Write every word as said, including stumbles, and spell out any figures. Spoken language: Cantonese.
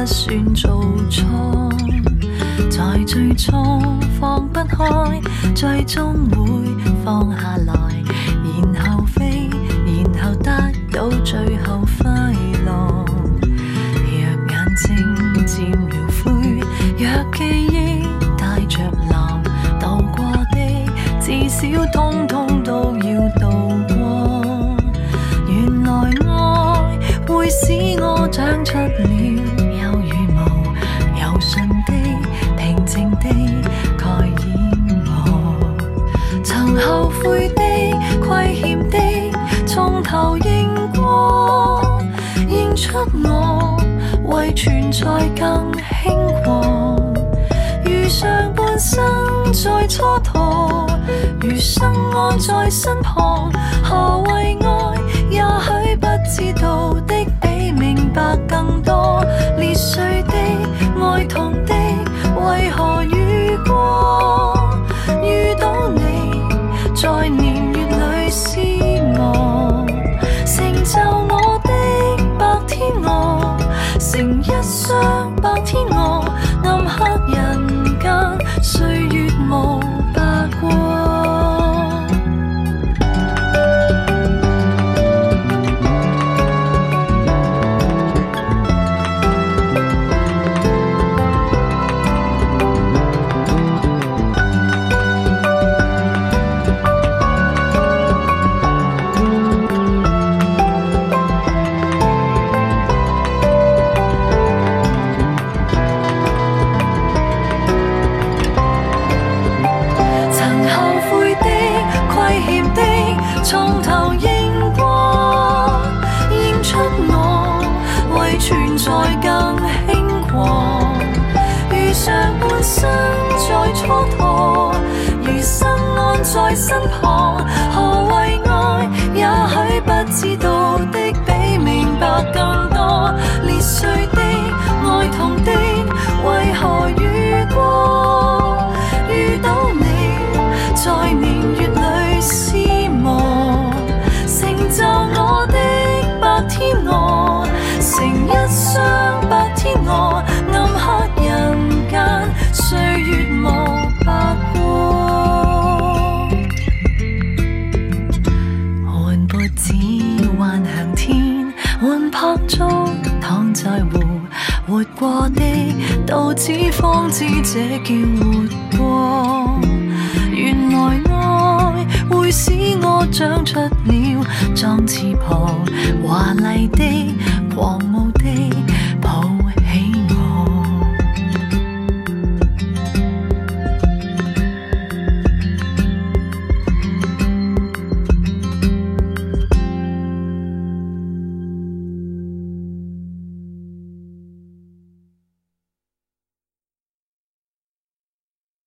算做錯，在最初放不開，最終會放下來，然後飛，然後得到最後快樂。若眼睛漸描灰，若記憶帶着藍，渡過的至少通通都要渡過。原來愛會使我長出了有羽毛，柔順的平靜的蓋掩我，曾後悔的虧欠的從頭認過，認出我為存在更輕狂。如上半生在蹉跎，餘生安在身旁，何謂愛？也許不知道的比明白更多，裂碎的愛痛的為何遇過？遇到你在年月裏思我，成就我的白天鵝，成一雙白天鵝，暗黑人間歲月無白過。從頭認過，認出我為存在更輕狂。如上半生在蹉跎，餘生安在身旁，何謂愛？也許不知道的比明白更多，裂碎的愛痛的為何遇過？遇到你在年月裏思望，成就我的白天鵝，成一雙白天鵝，暗黑人間歲月無白過。換脖子幻向天，換拍竹躺在湖，活過的到此方知這叫活過。原來愛會使我長出了壯翅膀，華麗的狂傲的